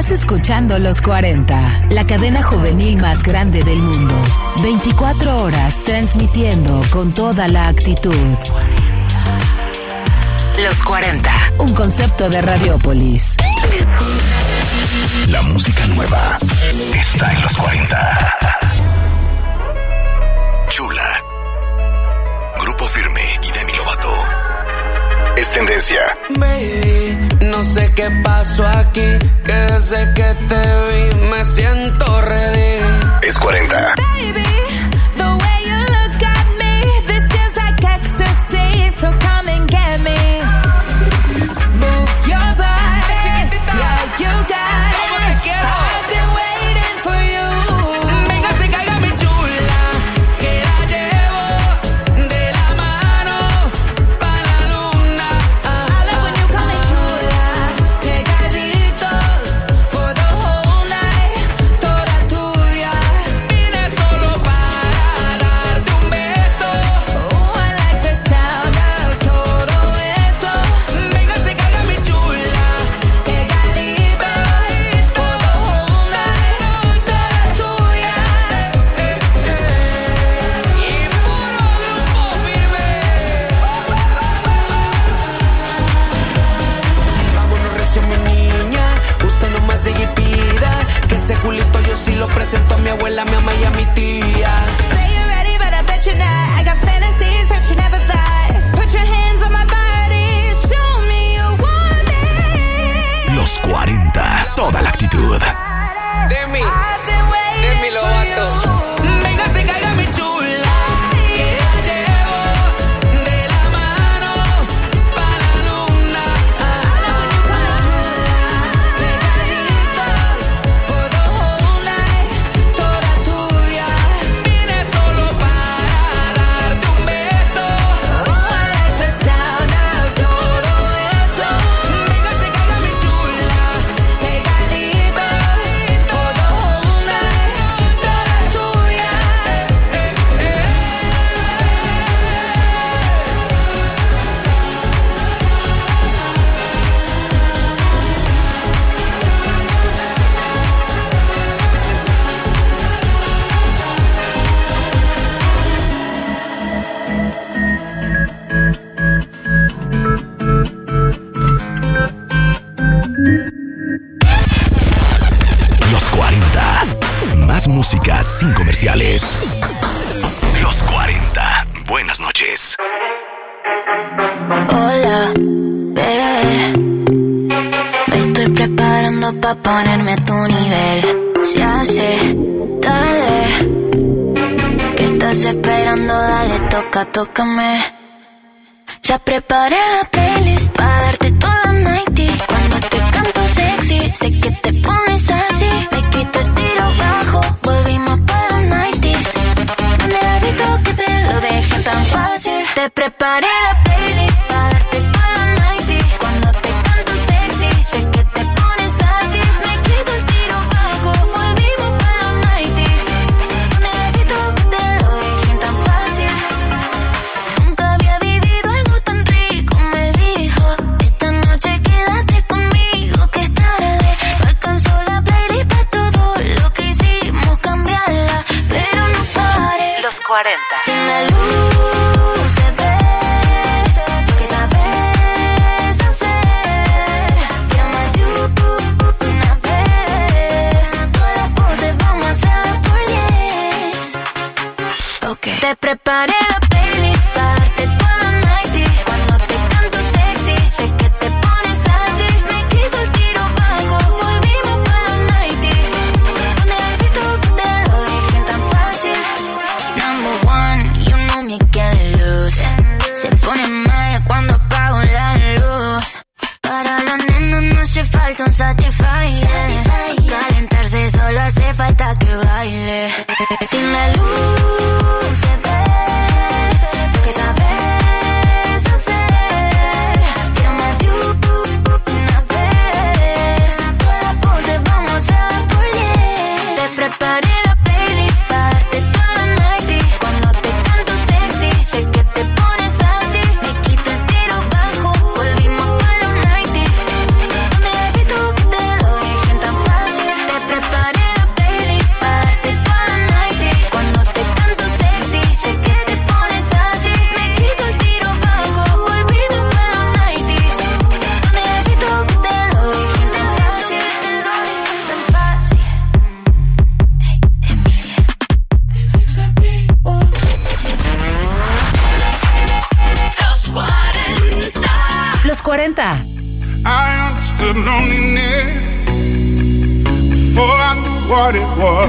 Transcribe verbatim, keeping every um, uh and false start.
Estás escuchando Los cuarenta, la cadena juvenil más grande del mundo. veinticuatro horas transmitiendo con toda la actitud. Los cuarenta, un concepto de Radiópolis. La música nueva está en Los cuarenta. Chula, Grupo Firme y Demi Lovato. Es tendencia. Baby, no sé qué pasó aquí, que desde que te vi me siento ready. Es cuarenta. Baby, the way you look at me, this feels like ecstasy, so come and get me. Move your body, yeah, you got it. I've been waiting for you. Véngase, caiga mi chula, que la llevo de la mano pa' la luna. I love when you call me chula, pegaditos for the whole night, toda tuya. Vine solo para darte un beso. Oh, I like the sound of todo eso. Véngase, caiga mi chula, Pegaditos for the whole night, toda tuya. y puro Grupo Firme. Vámonos recio, mi niña, usted nomás llegue y pida, que ese culito yo sí lo presento a mi abuela, a mi mamá y a mi tía. Say you're ready, but I bet you're not. I got fantasies that you never thought. Put your hands on my body, show me you want it. Los cuarenta. Toda la actitud. Demi, I've been waiting Demi for Lovato. you. Véngase, caiga mi chula, que la llevo de la mano pa' la luna. I love when you call me chula, pegaditos for the whole night, toda tuya. Vine solo para darte un beso. Oh, I like the sound of todo eso. Véngase, caiga mi chula, Pegaditos for the whole night, toda tuya. Los cuarenta. Más música sin comerciales. Los cuarenta. Buenas noches. Hola, bebé. Me estoy preparando pa' ponerme a tu nivel. Se hace tarde. ¿Qué estás esperando? Dale, toca, tócame. Ya preparé la playlist pa' darte toda la nighty. Cuando te canto sexy, sé que te pones así. Me quito el tiro bajo, volvimos pa' los nineties. Donde el hábito que te lo deje tan fácil. Te preparé la playlist pa' darte toda la nighty. Cuando te canto sexy, sé que te pones así. Me quito el tiro bajo, volvimos pa' los nineties. Donde el hábito que te lo deje tan fácil. Nunca había vivido algo tan rico, me di cuarenta. I understood loneliness before I knew what it was.